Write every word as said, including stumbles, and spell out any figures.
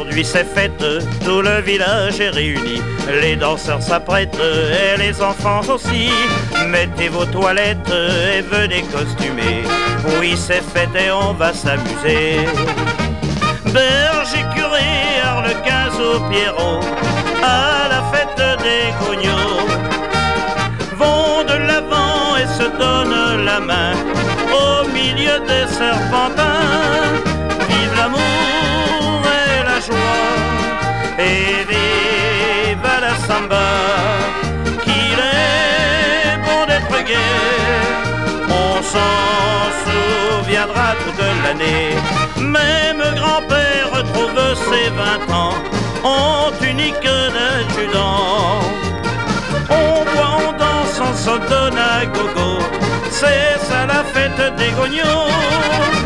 Aujourd'hui c'est fête, tout le village est réuni. Les danseurs s'apprêtent et les enfants aussi. Mettez vos toilettes et venez costumer. Oui, c'est fête et on va s'amuser. Berger, curé, Arlequin, au Pierrot, à la fête des Gognos, vont de l'avant et se donnent la main au milieu des serpentins. Vive l'amour et la joie et vive la samba, qu'il est bon d'être gai, on s'en souviendra toute l'année. Même grand-père retrouve ses vingt ans en tunique d'adjudant. On boit, on danse, on se donne à gogo, c'est ça la fête des Gognos.